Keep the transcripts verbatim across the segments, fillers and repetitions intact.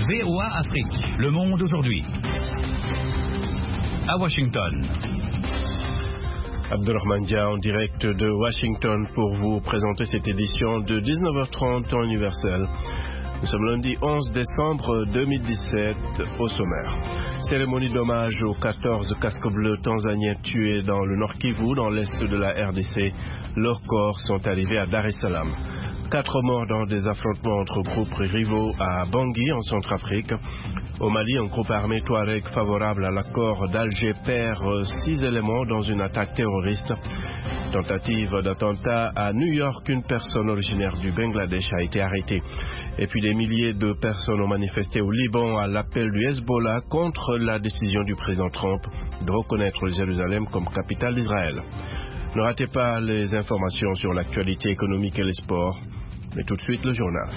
V O A Afrique. Le monde aujourd'hui. À Washington. Abdelrahman Dia en direct de Washington pour vous présenter cette édition de dix-neuf heures trente temps universel. Nous sommes lundi onze décembre deux mille dix-sept au sommaire. Cérémonie d'hommage aux quatorze casques bleus tanzaniens tués dans le Nord Kivu, dans l'est de la R D C. Leurs corps sont arrivés à Dar es Salaam. Quatre morts dans des affrontements entre groupes rivaux à Bangui, en Centrafrique. Au Mali, un groupe armé Touareg favorable à l'accord d'Alger perd six éléments dans une attaque terroriste. Tentative d'attentat à New York, une personne originaire du Bangladesh a été arrêtée. Et puis des milliers de personnes ont manifesté au Liban à l'appel du Hezbollah contre la décision du président Trump de reconnaître Jérusalem comme capitale d'Israël. Ne ratez pas les informations sur l'actualité économique et les sports. Mais tout de suite, le journal.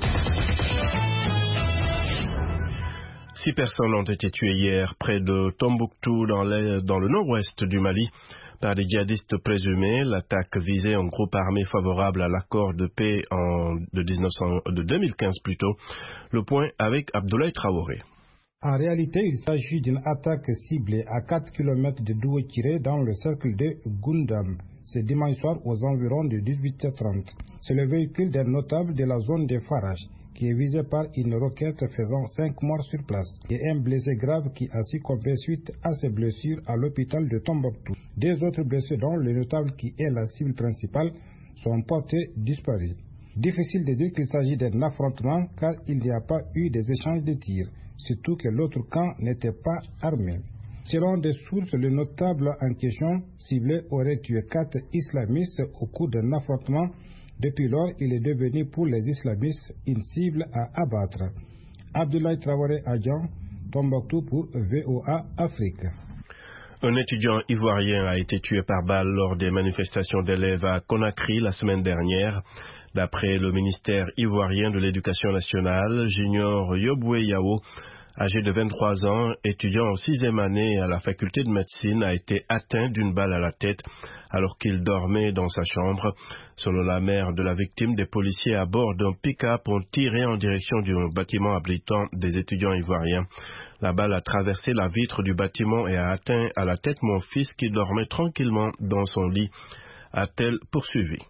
Six personnes ont été tuées hier près de Tombouctou, dans, les, dans le nord-ouest du Mali, par des djihadistes présumés. L'attaque visait un groupe armé favorable à l'accord de paix en, de, dix-neuf cents, de deux mille quinze plutôt. Le point avec Abdoulaye Traoré. En réalité, il s'agit d'une attaque ciblée à quatre kilomètres de Douekiré dans le cercle de Gundam. Ce dimanche soir aux environs de dix-huit heures trente. C'est le véhicule d'un notable de la zone des Farages qui est visé par une roquette faisant cinq morts sur place et un blessé grave qui a succombé suite à ses blessures à l'hôpital de Tombouctou. Deux autres blessés, dont le notable qui est la cible principale, sont portés disparus. Difficile de dire qu'il s'agit d'un affrontement car il n'y a pas eu des échanges de tirs, surtout que l'autre camp n'était pas armé. Selon des sources, le notable en question ciblé aurait tué quatre islamistes au cours d'un affrontement. Depuis lors, il est devenu pour les islamistes une cible à abattre. Abdoulaye Traoré Adjan, Tombouctou pour V O A Afrique. Un étudiant ivoirien a été tué par balle lors des manifestations d'élèves à Conakry la semaine dernière. D'après le ministère ivoirien de l'Éducation nationale, Junior Yoboué Yao, âgé de vingt-trois ans, étudiant en sixième année à la faculté de médecine, a été atteint d'une balle à la tête alors qu'il dormait dans sa chambre. Selon la mère de la victime, des policiers à bord d'un pick-up ont tiré en direction du bâtiment abritant des étudiants ivoiriens. La balle a traversé la vitre du bâtiment et a atteint à la tête mon fils qui dormait tranquillement dans son lit, a-t-elle poursuivi.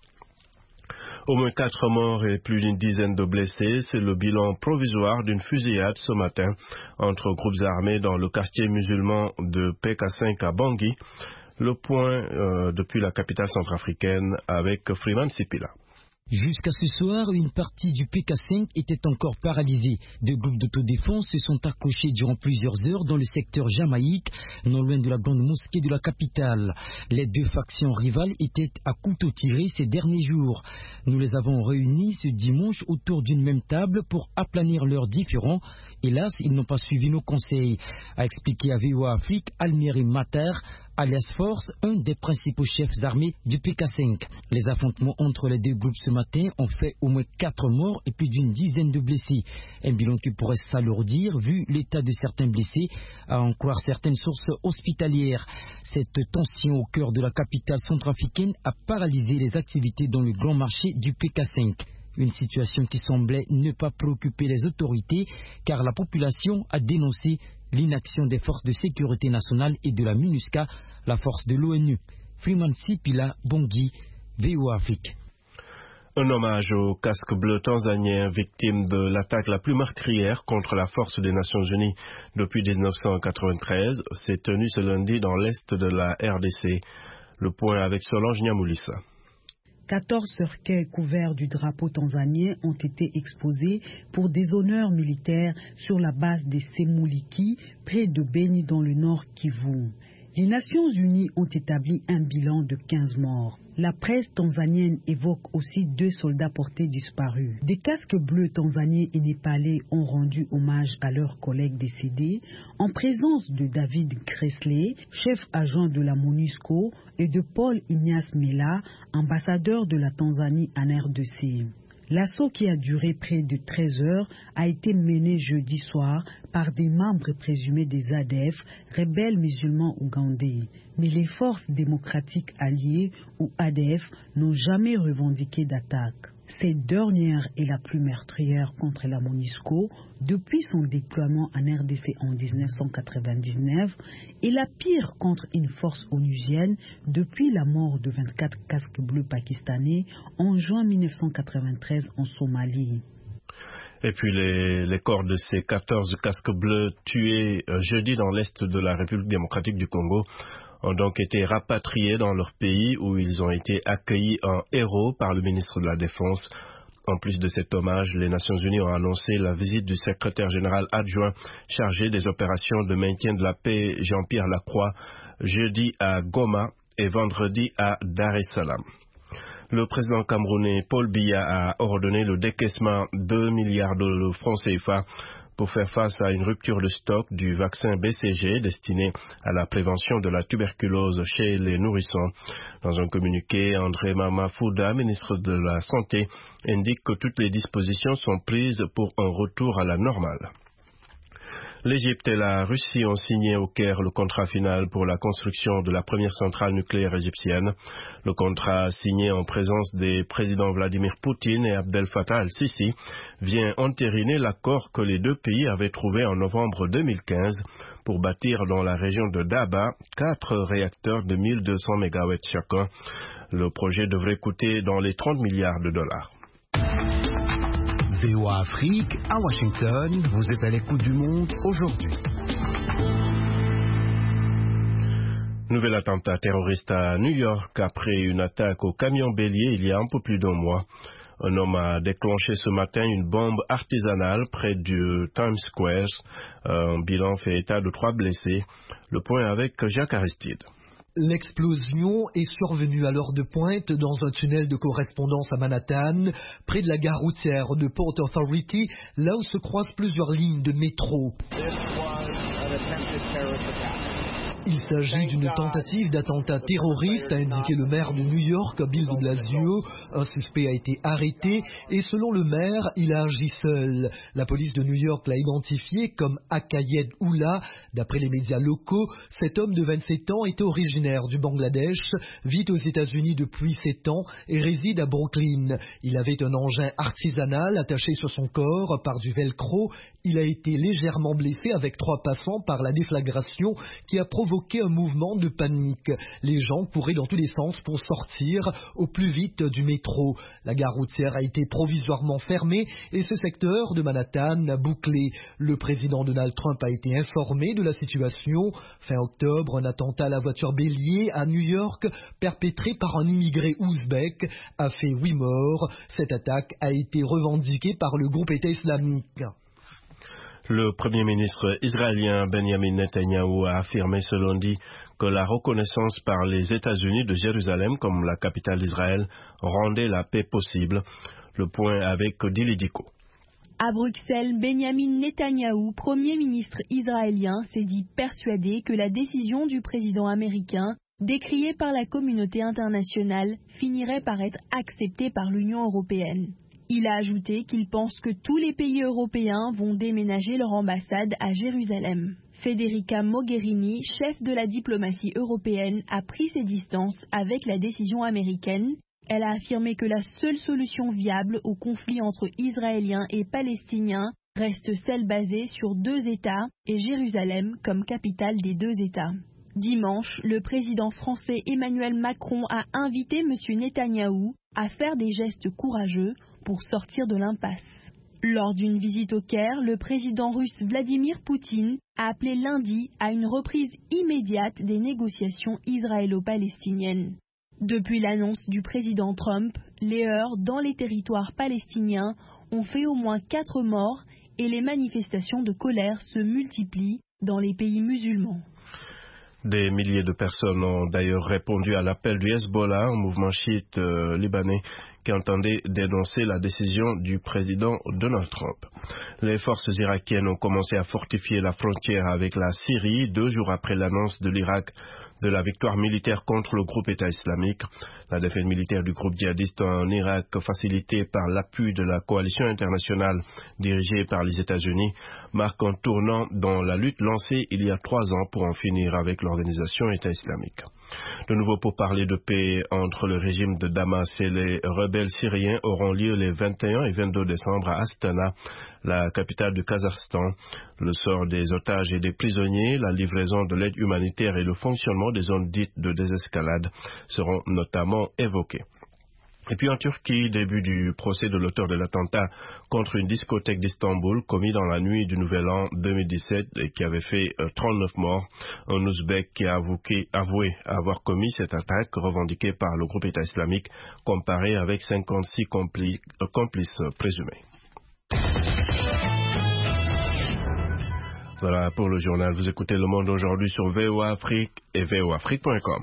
Au moins quatre morts et plus d'une dizaine de blessés, c'est le bilan provisoire d'une fusillade ce matin entre groupes armés dans le quartier musulman de P K cinq à Bangui. Le point euh, depuis la capitale centrafricaine avec Freeman Sipila. Jusqu'à ce soir, une partie du P K cinq était encore paralysée. Deux groupes d'autodéfense se sont accrochés durant plusieurs heures dans le secteur Jamaïque, non loin de la grande mosquée de la capitale. Les deux factions rivales étaient à couteau tiré ces derniers jours. Nous les avons réunis ce dimanche autour d'une même table pour aplanir leurs différends. Hélas, ils n'ont pas suivi nos conseils, a expliqué à V O A Afrique Almeri Mater, alias Force, un des principaux chefs armés du P K cinq. Les affrontements entre les deux groupes ce matin ont fait au moins quatre morts et plus d'une dizaine de blessés. Un bilan qui pourrait s'alourdir vu l'état de certains blessés, à en croire certaines sources hospitalières. Cette tension au cœur de la capitale centrafricaine a paralysé les activités dans le grand marché du P K cinq. Une situation qui semblait ne pas préoccuper les autorités car la population a dénoncé l'inaction des forces de sécurité nationale et de la MINUSCA, la force de l'ONU. Freeman Sipila, Bangui, V O A Afrique. Un hommage au casque bleu tanzanien, victime de l'attaque la plus meurtrière contre la force des Nations Unies depuis dix-neuf cent quatre-vingt-treize, s'est tenu ce lundi dans l'est de la R D C. Le point avec Solange Nyamoulissa. quatorze cercueils couverts du drapeau tanzanien ont été exposés pour des honneurs militaires sur la base des Semuliki, près de Beni dans le nord Kivu. Les Nations Unies ont établi un bilan de quinze morts. La presse tanzanienne évoque aussi deux soldats portés disparus. Des casques bleus tanzaniens et népalais ont rendu hommage à leurs collègues décédés en présence de David Kresley, chef adjoint de la MONUSCO, et de Paul Ignace Mela, ambassadeur de la Tanzanie en R D C. L'assaut qui a duré près de treize heures a été mené jeudi soir par des membres présumés des A D F, rebelles musulmans ougandais. Mais les forces démocratiques alliées ou A D F n'ont jamais revendiqué d'attaque. Cette dernière est la plus meurtrière contre la MONUSCO depuis son déploiement en R D C en mille neuf cent quatre-vingt-dix-neuf et la pire contre une force onusienne depuis la mort de vingt-quatre casques bleus pakistanais en juin mille neuf cent quatre-vingt-treize en Somalie. Et puis les, les corps de ces quatorze casques bleus tués euh, jeudi dans l'est de la République démocratique du Congo ont donc été rapatriés dans leur pays où ils ont été accueillis en héros par le ministre de la Défense. En plus de cet hommage, les Nations Unies ont annoncé la visite du secrétaire général adjoint chargé des opérations de maintien de la paix, Jean-Pierre Lacroix, jeudi à Goma et vendredi à Dar es Salaam. Le président camerounais Paul Biya a ordonné le décaissement de deux milliards de francs C F A pour faire face à une rupture de stock du vaccin B C G destiné à la prévention de la tuberculose chez les nourrissons. Dans un communiqué, André Mama Fouda, ministre de la Santé, indique que toutes les dispositions sont prises pour un retour à la normale. L'Égypte et la Russie ont signé au Caire le contrat final pour la construction de la première centrale nucléaire égyptienne. Le contrat, signé en présence des présidents Vladimir Poutine et Abdel Fattah al-Sisi, vient entériner l'accord que les deux pays avaient trouvé en novembre deux mille quinze pour bâtir dans la région de Daba quatre réacteurs de mille deux cents mégawatts chacun. Le projet devrait coûter dans les trente milliards de dollars. V O A Afrique, à Washington, vous êtes à l'écoute du monde aujourd'hui. Nouvel attentat terroriste à New York après une attaque au camion bélier il y a un peu plus d'un mois. Un homme a déclenché ce matin une bombe artisanale près du Times Square. Un bilan fait état de trois blessés. Le point avec Jacques Aristide. L'explosion est survenue à l'heure de pointe dans un tunnel de correspondance à Manhattan, près de la gare routière de Port Authority, là où se croisent plusieurs lignes de métro. Il s'agit d'une tentative d'attentat terroriste, a indiqué le maire de New York, Bill de Blasio. Un suspect a été arrêté et selon le maire, il a agi seul. La police de New York l'a identifié comme Akayed Oula. D'après les médias locaux, cet homme de vingt-sept ans est originaire du Bangladesh, vit aux États-Unis depuis sept ans et réside à Brooklyn. Il avait un engin artisanal attaché sur son corps par du velcro. Il a été légèrement blessé avec trois passants par la déflagration qui a provoqué un mouvement de panique. Les gens couraient dans tous les sens pour sortir au plus vite du métro. La gare routière a été provisoirement fermée et ce secteur de Manhattan a bouclé. Le président Donald Trump a été informé de la situation. Fin octobre, un attentat à la voiture bélier à New York, perpétré par un immigré ouzbek, a fait huit morts. Cette attaque a été revendiquée par le groupe État islamique. Le Premier ministre israélien Benjamin Netanyahou a affirmé ce lundi que la reconnaissance par les États-Unis de Jérusalem comme la capitale d'Israël rendait la paix possible. Le point avec Dili Diko. À Bruxelles, Benjamin Netanyahou, Premier ministre israélien, s'est dit persuadé que la décision du président américain, décriée par la communauté internationale, finirait par être acceptée par l'Union européenne. Il a ajouté qu'il pense que tous les pays européens vont déménager leur ambassade à Jérusalem. Federica Mogherini, chef de la diplomatie européenne, a pris ses distances avec la décision américaine. Elle a affirmé que la seule solution viable au conflit entre Israéliens et Palestiniens reste celle basée sur deux États et Jérusalem comme capitale des deux États. Dimanche, le président français Emmanuel Macron a invité M. Netanyahou à faire des gestes courageux pour sortir de l'impasse. Lors d'une visite au Caire, le président russe Vladimir Poutine a appelé lundi à une reprise immédiate des négociations israélo-palestiniennes. Depuis l'annonce du président Trump, les heurts dans les territoires palestiniens ont fait au moins quatre morts et les manifestations de colère se multiplient dans les pays musulmans. Des milliers de personnes ont d'ailleurs répondu à l'appel du Hezbollah, un mouvement chiite euh, libanais qui entendait dénoncer la décision du président Donald Trump. Les forces irakiennes ont commencé à fortifier la frontière avec la Syrie deux jours après l'annonce de l'Irak de la victoire militaire contre le groupe État islamique. La défaite militaire du groupe djihadiste en Irak, facilitée par l'appui de la coalition internationale dirigée par les États-Unis, marque un tournant dans la lutte lancée il y a trois ans pour en finir avec l'organisation État islamique. De nouveau pourparlers de paix entre le régime de Damas et les rebelles syriens auront lieu les vingt et un et vingt-deux décembre à Astana, la capitale du Kazakhstan. Le sort des otages et des prisonniers, la livraison de l'aide humanitaire et le fonctionnement des zones dites de désescalade seront notamment évoqués. Et puis en Turquie, début du procès de l'auteur de l'attentat contre une discothèque d'Istanbul commis dans la nuit du Nouvel An deux mille dix-sept et qui avait fait euh, trente-neuf morts. Un Ouzbek qui a avoué, avoué avoir commis cette attaque revendiquée par le groupe État islamique, comparé avec cinquante-six compli, euh, complices présumés. Voilà pour le journal. Vous écoutez Le Monde aujourd'hui sur V O A Afrique et V O Afrique point com.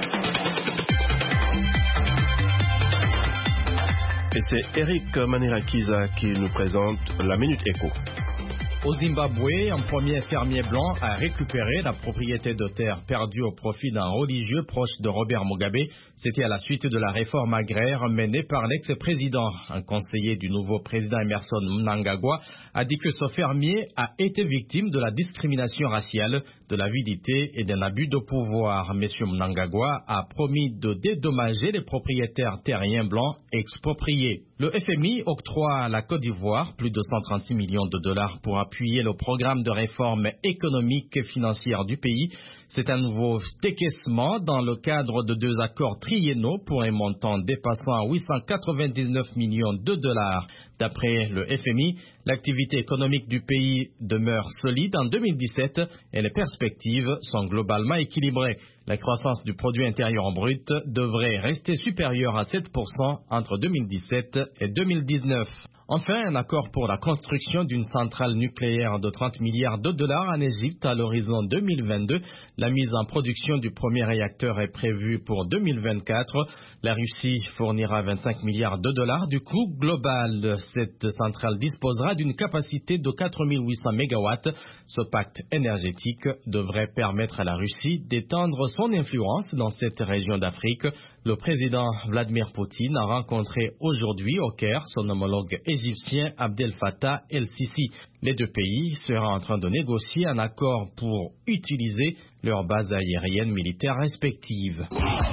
Et c'est Eric Manirakiza qui nous présente la Minute Éco. Au Zimbabwe, un premier fermier blanc a récupéré la propriété de terre perdue au profit d'un religieux proche de Robert Mugabe. C'était à la suite de la réforme agraire menée par l'ex-président. Un conseiller du nouveau président Emmerson Mnangagwa a dit que ce fermier a été victime de la discrimination raciale, de l'avidité et d'un abus de pouvoir. Monsieur Mnangagwa a promis de dédommager les propriétaires terriens blancs expropriés. Le F M I octroie à la Côte d'Ivoire plus de cent trente-six millions de dollars pour appuyer le programme de réforme économique et financière du pays. C'est un nouveau décaissement dans le cadre de deux accords triennaux pour un montant dépassant huit cent quatre-vingt-dix-neuf millions de dollars. D'après le F M I, l'activité économique du pays demeure solide en deux mille dix-sept et les perspectives sont globalement équilibrées. La croissance du produit intérieur brut devrait rester supérieure à sept pour cent entre deux mille dix-sept et deux mille dix-neuf. Enfin, un accord pour la construction d'une centrale nucléaire de trente milliards de dollars en Égypte à l'horizon deux mille vingt-deux. La mise en production du premier réacteur est prévue pour deux mille vingt-quatre. La Russie fournira vingt-cinq milliards de dollars du coût global. Cette centrale disposera d'une capacité de quatre mille huit cents mégawatts. Ce pacte énergétique devrait permettre à la Russie d'étendre son influence dans cette région d'Afrique. Le président Vladimir Poutine a rencontré aujourd'hui au Caire son homologue égyptien Abdel Fattah el-Sisi. Les deux pays seraient en train de négocier un accord pour utiliser leurs bases aériennes militaires respectives.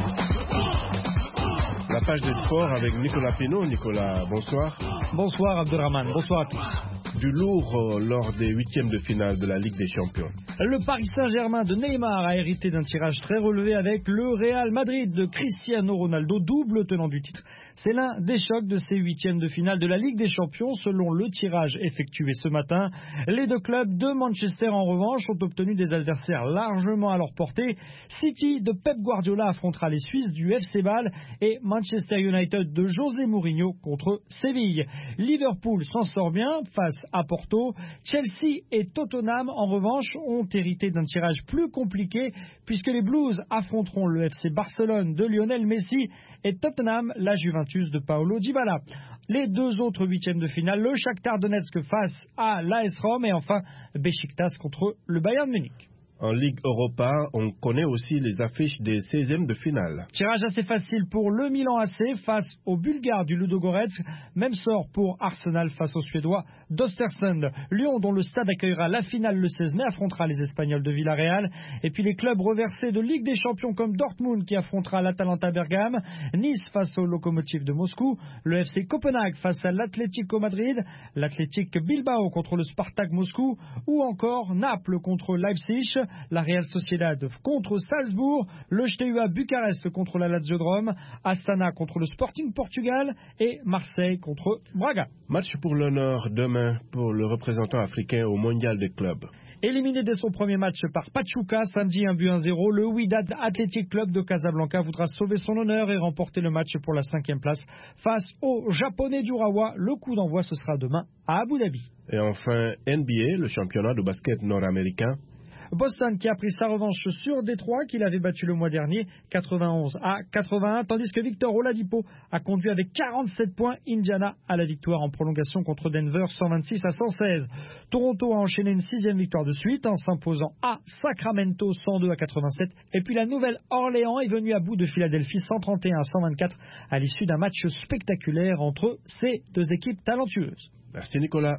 La page des sports avec Nicolas Pinault. Nicolas, bonsoir. Bonsoir Abdelrahman, bonsoir à tous. Du lourd lors des huitièmes de finale de la Ligue des Champions. Le Paris Saint-Germain de Neymar a hérité d'un tirage très relevé avec le Real Madrid de Cristiano Ronaldo, double tenant du titre. C'est l'un des chocs de ces huitièmes de finale de la Ligue des Champions selon le tirage effectué ce matin. Les deux clubs de Manchester en revanche ont obtenu des adversaires largement à leur portée. City de Pep Guardiola affrontera les Suisses du F C Bâle et Manchester United de José Mourinho contre Séville. Liverpool s'en sort bien face à Porto. Chelsea et Tottenham en revanche ont hérité d'un tirage plus compliqué puisque les Blues affronteront le F C Barcelone de Lionel Messi et Tottenham la Juventus de Paulo Dybala. Les deux autres huitièmes de finale, le Shakhtar Donetsk face à l'A S Rome et enfin Beşiktaş contre le Bayern Munich. En Ligue Europa, on connaît aussi les affiches des seizièmes de finale. Tirage assez facile pour le Milan A C face aux Bulgares du Ludogorets. Même sort pour Arsenal face aux Suédois d'Östersund. Lyon, dont le stade accueillera la finale le seize mai, affrontera les Espagnols de Villarreal. Et puis les clubs reversés de Ligue des Champions comme Dortmund qui affrontera l'Atalanta Bergame. Nice face au Lokomotiv de Moscou. Le F C Copenhague face à l'Atlético Madrid. L'Athletic Bilbao contre le Spartak Moscou. Ou encore Naples contre Leipzig. La Real Sociedad contre Salzbourg, le J T U A Bucarest contre la Lazio de Rome, Astana contre le Sporting Portugal et Marseille contre Braga. Match pour l'honneur demain pour le représentant africain au Mondial des clubs. Éliminé dès son premier match par Pachuca, samedi un but à zéro, le Wydad Athletic Club de Casablanca voudra sauver son honneur et remporter le match pour la cinquième place face aux Japonais d'Urawa. Le coup d'envoi ce sera demain à Abu Dhabi. Et enfin, N B A, le championnat de basket nord-américain. Boston qui a pris sa revanche sur Détroit qu'il avait battu le mois dernier quatre-vingt-onze à quatre-vingt-un, tandis que Victor Oladipo a conduit avec quarante-sept points Indiana à la victoire en prolongation contre Denver cent vingt-six à cent seize. Toronto a enchaîné une sixième victoire de suite en s'imposant à Sacramento cent deux à quatre-vingt-sept. Et puis la Nouvelle-Orléans est venue à bout de Philadelphie cent trente et un à cent vingt-quatre à l'issue d'un match spectaculaire entre ces deux équipes talentueuses. Merci Nicolas.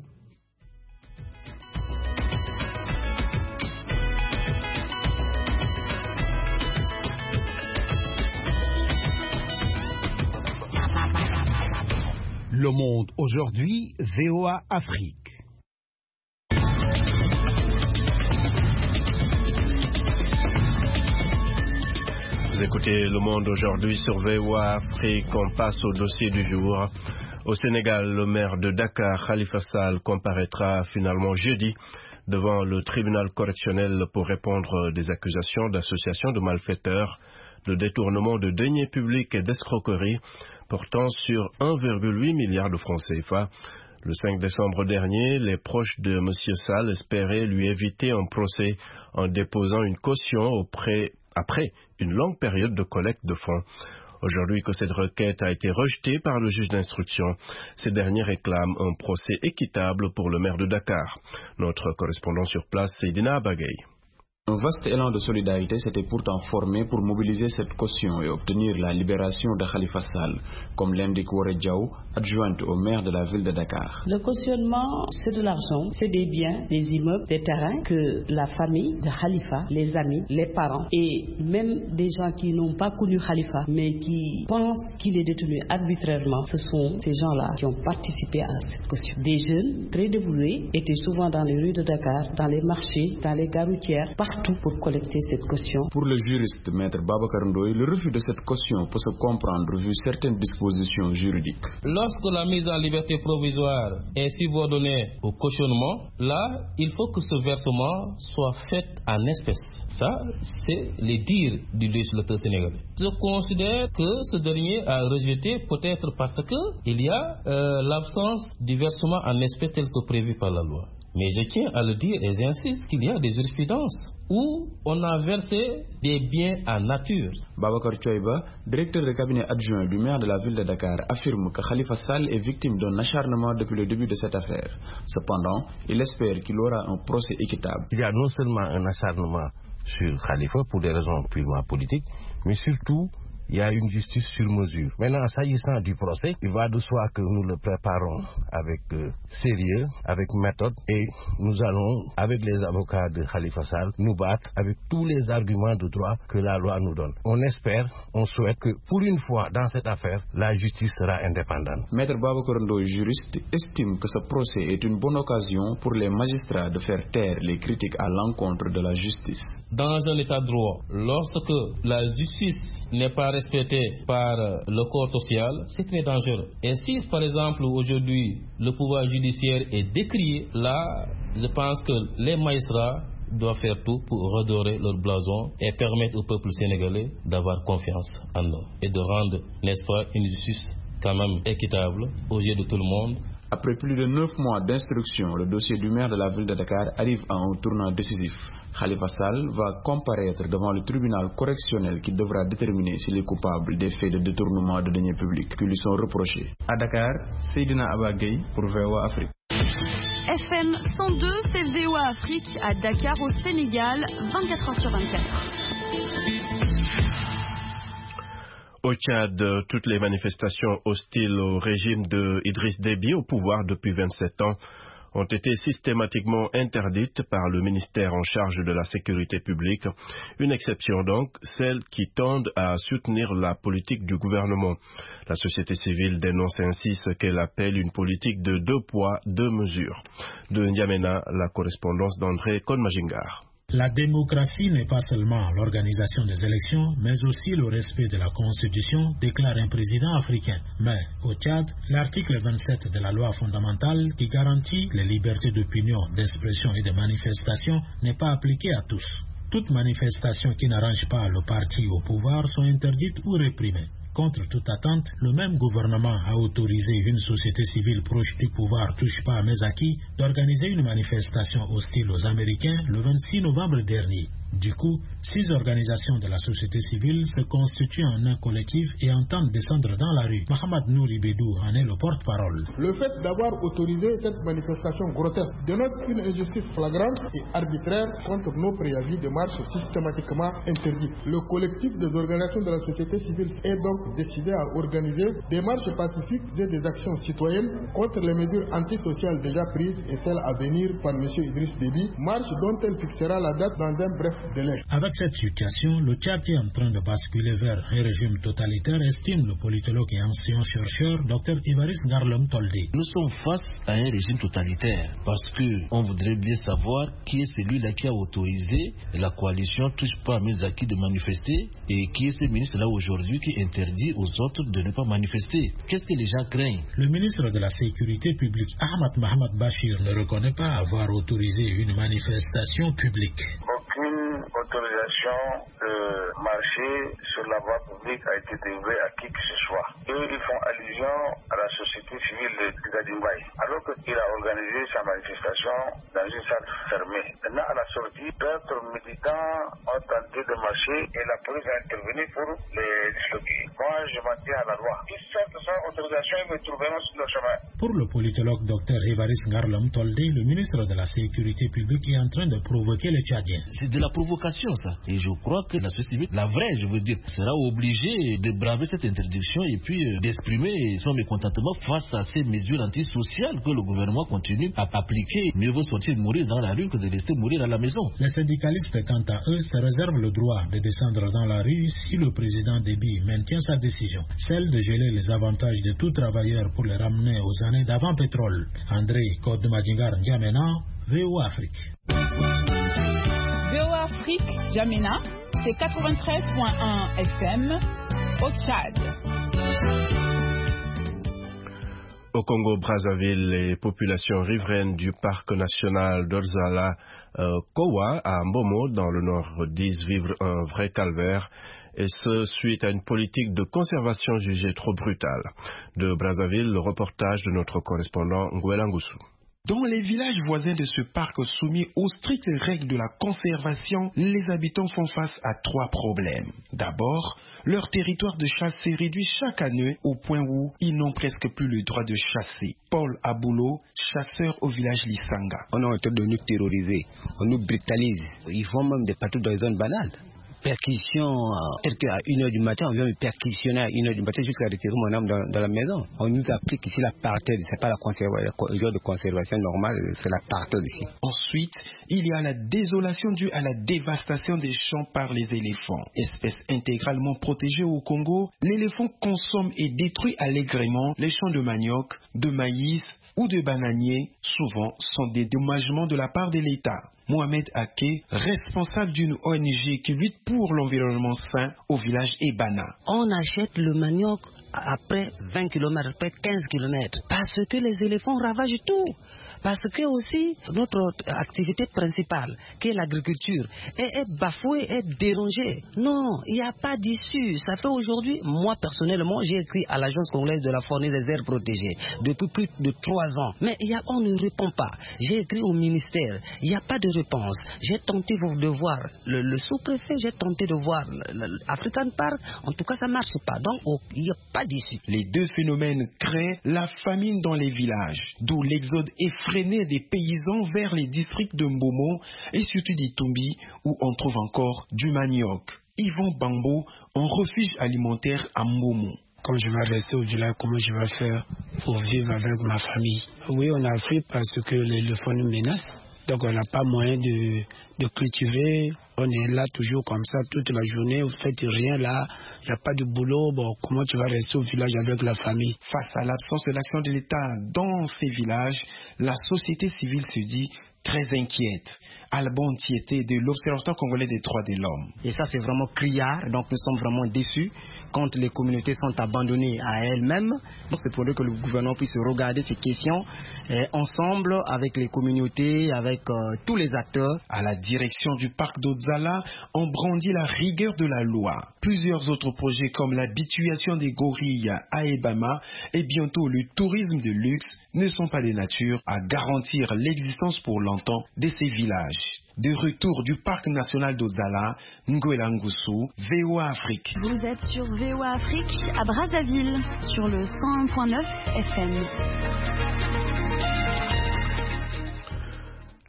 Le Monde aujourd'hui, V O A Afrique. Vous écoutez Le Monde aujourd'hui sur V O A Afrique. On passe au dossier du jour. Au Sénégal, le maire de Dakar, Khalifa Sall, comparaîtra finalement jeudi devant le tribunal correctionnel pour répondre des accusations d'association de malfaiteurs, de détournement de deniers publics et d'escroquerie portant sur un virgule huit milliard de francs C F A. Le cinq décembre dernier, les proches de M. Sall espéraient lui éviter un procès en déposant une caution auprès, après une longue période de collecte de fonds. Aujourd'hui que cette requête a été rejetée par le juge d'instruction, ces derniers réclament un procès équitable pour le maire de Dakar. Notre correspondant sur place, Seydina Abagaye. Un vaste élan de solidarité s'était pourtant formé pour mobiliser cette caution et obtenir la libération de Khalifa Sall, comme l'indique Woré Diaw, adjointe au maire de la ville de Dakar. Le cautionnement, c'est de l'argent, c'est des biens, des immeubles, des terrains que la famille de Khalifa, les amis, les parents et même des gens qui n'ont pas connu Khalifa mais qui pensent qu'il est détenu arbitrairement, ce sont ces gens-là qui ont participé à cette caution. Des jeunes très dévoués étaient souvent dans les rues de Dakar, dans les marchés, dans les gares routières, tout pour collecter cette caution. Pour le juriste maître Babacar Ndoye, le refus de cette caution peut se comprendre vu certaines dispositions juridiques. Lorsque la mise en liberté provisoire est subordonnée au cautionnement, là, il faut que ce versement soit fait en espèces. Ça, c'est les dires du législateur sénégalais. Je considère que ce dernier a rejeté peut-être parce qu'il y a euh, l'absence du versement en espèces tel que prévu par la loi. Mais je tiens à le dire et j'insiste qu'il y a des jurisprudences où on a versé des biens en nature. Babacar Tchoiba, directeur de cabinet adjoint du maire de la ville de Dakar, affirme que Khalifa Sall est victime d'un acharnement depuis le début de cette affaire. Cependant, il espère qu'il aura un procès équitable. Il y a non seulement un acharnement sur Khalifa pour des raisons purement politiques, mais surtout il y a une justice sur mesure. Maintenant, s'agissant du procès, il va de soi que nous le préparons avec euh, sérieux, avec méthode, et nous allons, avec les avocats de Khalifa Sall, nous battre avec tous les arguments de droit que la loi nous donne. On espère, on souhaite que, pour une fois dans cette affaire, la justice sera indépendante. Maître Babacar Ndoye, juriste, estime que ce procès est une bonne occasion pour les magistrats de faire taire les critiques à l'encontre de la justice. Dans un état de droit, lorsque la justice n'est pas respecté par le corps social, c'est très dangereux. Et si, par exemple, aujourd'hui, le pouvoir judiciaire est décrié, là, je pense que les magistrats doivent faire tout pour redorer leur blason et permettre au peuple sénégalais d'avoir confiance en eux et de rendre, n'est-ce pas, une justice quand même équitable aux yeux de tout le monde. Après plus de neuf mois d'instruction, le dossier du maire de la ville de Dakar arrive à un tournant décisif. Khalifa Sall va comparaître devant le tribunal correctionnel qui devra déterminer s'il est coupable des faits de détournement de deniers publics qui lui sont reprochés. À Dakar, Seydina Abagaye pour V O A Afrique. F M cent deux, c'est V O A Afrique à Dakar au Sénégal, vingt-quatre heures sur vingt-quatre. Au Tchad, toutes les manifestations hostiles au régime de Idriss Déby au pouvoir depuis vingt-sept ans ont été systématiquement interdites par le ministère en charge de la sécurité publique. Une exception donc, celles qui tendent à soutenir la politique du gouvernement. La société civile dénonce ainsi ce qu'elle appelle une politique de deux poids, deux mesures. De N'Djamena, la correspondance d'André Konmajingar. La démocratie n'est pas seulement l'organisation des élections, mais aussi le respect de la Constitution, déclare un président africain. Mais au Tchad, l'article vingt-sept de la loi fondamentale qui garantit les libertés d'opinion, d'expression et de manifestation n'est pas appliqué à tous. Toutes manifestations qui n'arrangent pas le parti au pouvoir sont interdites ou réprimées. Contre toute attente, le même gouvernement a autorisé une société civile proche du pouvoir touche pas à mes acquis d'organiser une manifestation hostile aux Américains le vingt-six novembre dernier. Du coup, six organisations de la société civile se constituent en un collectif et entendent descendre dans la rue. Mohamed Nouri Bédou en est le porte-parole. Le fait d'avoir autorisé cette manifestation grotesque dénote une injustice flagrante et arbitraire contre nos préavis de marche systématiquement interdits. Le collectif des organisations de la société civile est donc décidé à organiser des marches pacifiques et des actions citoyennes contre les mesures antisociales déjà prises et celles à venir par M. Idriss Déby, marche dont elle fixera la date dans un bref délai. Avec cette situation, le Tchad est en train de basculer vers un régime totalitaire, estime le politologue et ancien chercheur Dr Évariste Ngarlom Toldé. Nous sommes face à un régime totalitaire parce que on voudrait bien savoir qui est celui-là qui a autorisé la coalition Touche pas à mes acquis de manifester et qui est ce ministre-là aujourd'hui qui interdit aux autres de ne pas manifester. Qu'est-ce que les gens craignent? Le ministre de la Sécurité publique Ahmad Mohamed Bachir ne reconnaît pas avoir autorisé une manifestation publique. Aucune autorisation de marcher sur la voie publique a été délivrée à qui que ce soit. Eux, ils font allusion à la société civile de Gadimbaï, alors qu'il a organisé sa manifestation dans une salle fermée. Maintenant, à la sortie, d'autres militants ont tenté de marcher et la police a intervenu pour les disloquer. Moi, je m'en tiens à la loi. Ils sortent sans autorisation, ils me trouveront sur le chemin. Pour le politologue Dr Évariste Ngarlom Toldé, le ministre de la Sécurité publique est en train de provoquer les Tchadiens. C'est de la provocation, ça. Et je crois que la société civile, la vraie, je veux dire, sera obligée de braver cette interdiction et puis euh, d'exprimer son mécontentement face à ces mesures antisociales que le gouvernement continue à appliquer. Mieux vaut sortir mourir dans la rue que de rester mourir à la maison. Les syndicalistes, quant à eux, se réservent le droit de descendre dans la rue si le président Déby maintient sa décision, celle de geler les avantages de tout travailleur pour les ramener aux années d'avant pétrole. André Kodmadjingar N'Djamena, V O Afrique. V O Afrique, N'Djamena, c'est quatre-vingt-treize virgule un F M au Tchad. Au Congo-Brazzaville, les populations riveraines du parc national d'Odzala euh, Kowa à Mbomo, dans le nord, disent vivre un vrai calvaire, et ce suite à une politique de conservation jugée trop brutale. De Brazzaville, le reportage de notre correspondant Nguela Ngusu. Dans les villages voisins de ce parc soumis aux strictes règles de la conservation, les habitants font face à trois problèmes. D'abord, leur territoire de chasse s'est réduit chaque année au point où ils n'ont presque plus le droit de chasser. Paul Aboulo, chasseur au village Lisanga. On a été de nous terroriser, on nous brutalise. Ils font même des patrouilles dans les zones banales. Perquisition, peut-être qu'à une heure du matin, on vient me perquisitionner à une heure du matin jusqu'à retirer mon âme dans, dans la maison. On nous applique ici l'apartheid, c'est pas la conservation, le genre de conservation normale, c'est l'apartheid ici. Ensuite, il y a la désolation due à la dévastation des champs par les éléphants. Espèce intégralement protégée au Congo, l'éléphant consomme et détruit allègrement les champs de manioc, de maïs ou de bananiers, souvent sans dédommagement de la part de l'État. Mohamed Ake, responsable d'une O N G qui lutte pour l'environnement sain au village Ebana. On achète le manioc après vingt kilomètres, après quinze kilomètres, parce que les éléphants ravagent tout. Parce que aussi, notre activité principale, qui est l'agriculture, est, est bafouée, est dérangée. Non, il n'y a pas d'issue. Ça fait aujourd'hui, moi personnellement, j'ai écrit à l'Agence congolaise de la faune et des aires protégées depuis plus de trois ans. Mais y a, on ne répond pas. J'ai écrit au ministère, il n'y a pas de réponse. J'ai tenté de voir le, le sous-préfet, j'ai tenté de voir l'African Park. En tout cas, ça ne marche pas. Donc, il n'y a pas d'issue. Les deux phénomènes créent la famine dans les villages, d'où l'exode effrayant des paysans vers les districts de Mbomo et surtout d'Itumbi où on trouve encore du manioc. Yvon Bambo, en refuge alimentaire à Mbomo. Quand je vais rester au village, comment je vais faire pour vivre avec ma famille? Oui, on a fui parce que l'éléphant nous menace. Donc on n'a pas moyen de, de cultiver. On est là toujours comme ça toute la journée. Vous ne faites rien là. Il n'y a pas de boulot. Bon, comment tu vas rester au village avec la famille? Face à l'absence de l'action de l'État dans ces villages, la société civile se dit très inquiète. Alban Tieté de l'Observatoire congolais des droits de l'homme. Et ça, c'est vraiment criard. Donc nous sommes vraiment déçus quand les communautés sont abandonnées à elles-mêmes. C'est pour que le gouvernement puisse regarder ces questions et ensemble avec les communautés, avec euh, tous les acteurs. À la direction du parc d'Odzala, on brandit la rigueur de la loi. Plusieurs autres projets comme l'habituation des gorilles à Ebama et bientôt le tourisme de luxe ne sont pas de nature à garantir l'existence pour longtemps de ces villages. De retour du parc national d'Odzala, Nguela Ngusu, V O A Afrique. Vous êtes sur V O A Afrique à Brazzaville, sur le cent un virgule neuf F M.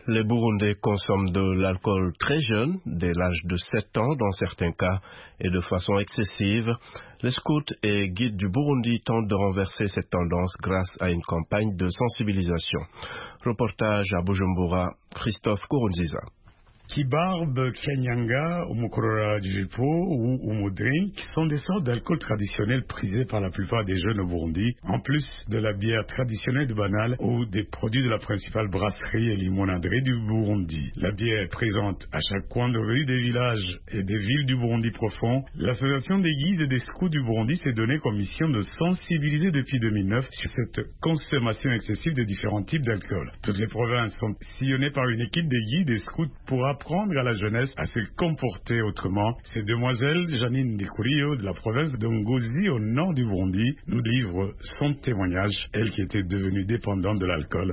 Les Burundais consomment de l'alcool très jeune, dès l'âge de sept ans dans certains cas, et de façon excessive. Les scouts et guides du Burundi tentent de renverser cette tendance grâce à une campagne de sensibilisation. Reportage à Bujumbura, Christophe Kurunziza. Kibarbe, Kenyanga, Umukorora Jipo ou Umudrink sont des sortes d'alcool traditionnels prisés par la plupart des jeunes au Burundi, en plus de la bière traditionnelle de Banal ou des produits de la principale brasserie et limonaderie du Burundi. La bière est présente à chaque coin de rue des villages et des villes du Burundi profond. L'association des guides et des scouts du Burundi s'est donnée comme mission de sensibiliser depuis deux mille neuf sur cette consommation excessive de différents types d'alcool. Toutes les provinces sont sillonnées par une équipe des guides et scouts pour apprendre à la jeunesse à se comporter autrement. Cette demoiselle, Janine Ndikurio, de la province de Ngozi, au nord du Burundi, nous livre son témoignage, elle qui était devenue dépendante de l'alcool.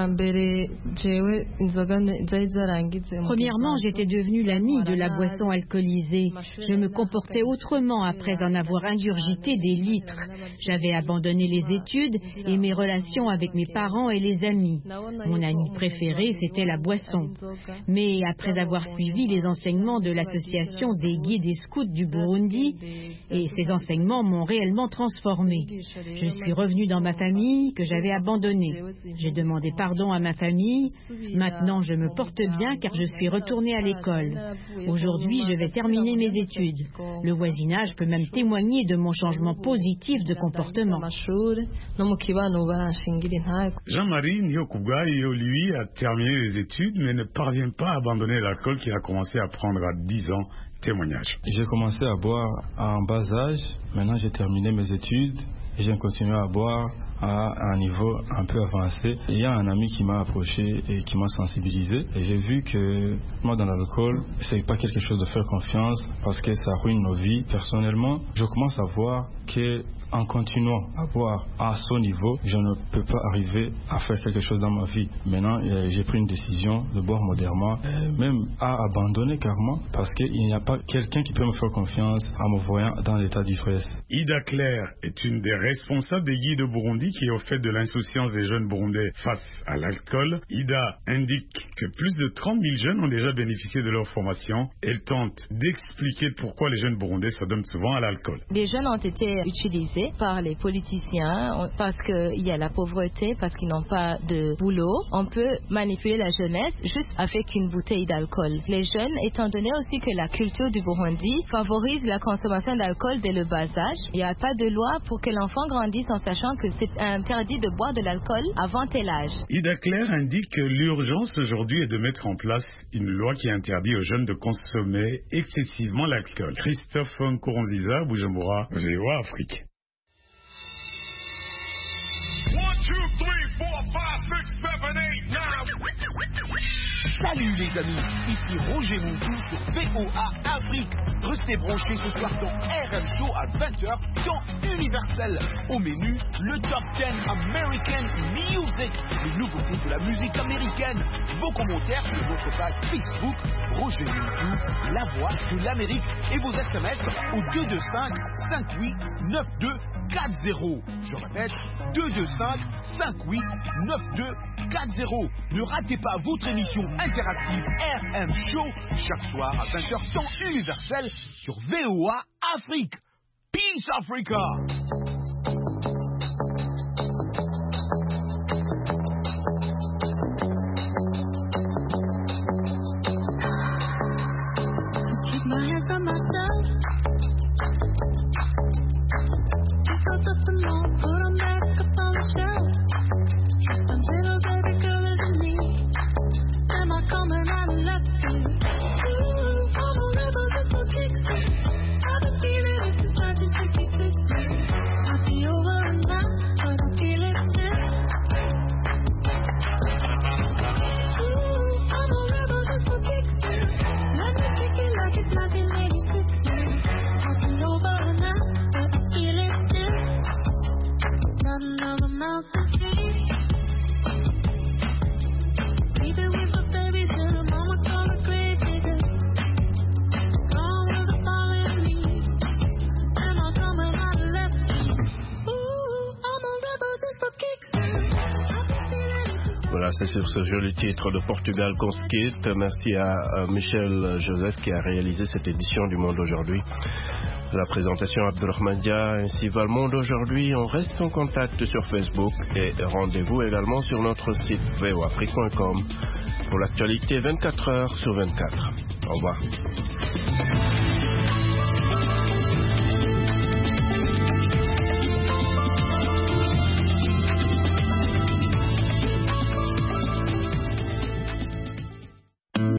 Premièrement, j'étais devenue l'amie de la boisson alcoolisée. Je me comportais autrement après en avoir ingurgité des litres. J'avais abandonné les études et mes relations avec mes parents et les amis. Mon ami préféré, c'était la boisson. Mais après avoir suivi les enseignements de l'association des guides et scouts du Burundi, et ces enseignements m'ont réellement transformée. Je suis revenue dans ma famille que j'avais abandonnée. J'ai demandé pardon à ma famille. Maintenant, je me porte bien car je suis retournée à l'école. Aujourd'hui, je vais terminer mes études. Le voisinage peut même témoigner de mon changement positif de comportement. Jean-Marie Nyokubwayo, lui, a terminé les études mais ne parvient pas à abandonner l'alcool qu'il a commencé à prendre à dix ans. Témoignage. J'ai commencé à boire à un bas âge. Maintenant, j'ai terminé mes études et j'ai continué à boire à un niveau un peu avancé. Il y a un ami qui m'a approché et qui m'a sensibilisé. Et j'ai vu que moi, dans l'alcool, c'est pas quelque chose de faire confiance parce que ça ruine nos vies. Personnellement, je commence à voir que en continuant à boire à ce niveau, je ne peux pas arriver à faire quelque chose dans ma vie. Maintenant, euh, j'ai pris une décision de boire modérément, euh, même à abandonner carrément, parce qu'il n'y a pas quelqu'un qui peut me faire confiance en me voyant dans l'état d'ivresse. Ida Claire est une des responsables des guides de Burundi qui est au fait de l'insouciance des jeunes burundais face à l'alcool. Ida indique que plus de trente mille jeunes ont déjà bénéficié de leur formation. Elle tente d'expliquer pourquoi les jeunes burundais se donnent souvent à l'alcool. Les jeunes ont été utilisés par les politiciens parce qu'il y a la pauvreté, parce qu'ils n'ont pas de boulot. On peut manipuler la jeunesse juste avec une bouteille d'alcool. Les jeunes, étant donné aussi que la culture du Burundi favorise la consommation d'alcool dès le bas âge, il n'y a pas de loi pour que l'enfant grandisse en sachant que c'est interdit de boire de l'alcool avant tel âge. Ida Claire indique que l'urgence aujourd'hui est de mettre en place une loi qui interdit aux jeunes de consommer excessivement l'alcool. Christophe Nkurunziza, Bujumbura, V O A Afrique. Salut les amis, ici Roger Moutou sur V O A Afrique. Restez branchés ce soir dans R M Show à vingt heures, temps universel. Au menu, le Top dix American Music, les nouveautés de la musique américaine. Vos commentaires sur votre page Facebook, Roger Moutou, la voix de l'Amérique. Et vos S M S au deux deux cinq, cinq huit neuf deux quatre zéro. Je répète, deux deux cinq, cinq huit neuf deux quatre zéro. Ne ratez pas votre émission interactive R M Show chaque soir à vingt heures temps universel sur V O A Afrique. Peace Africa. I've been feeling it since nineteen sixty-six. c'est sur ce joli titre de Portugal qu'on se quitte. Merci à Michel Joseph qui a réalisé cette édition du Monde aujourd'hui. La présentation Abdurrahman Dia ainsi va le Monde aujourd'hui. On reste en contact sur Facebook et rendez-vous également sur notre site v o afrique point com pour l'actualité vingt-quatre heures sur vingt-quatre. Au revoir.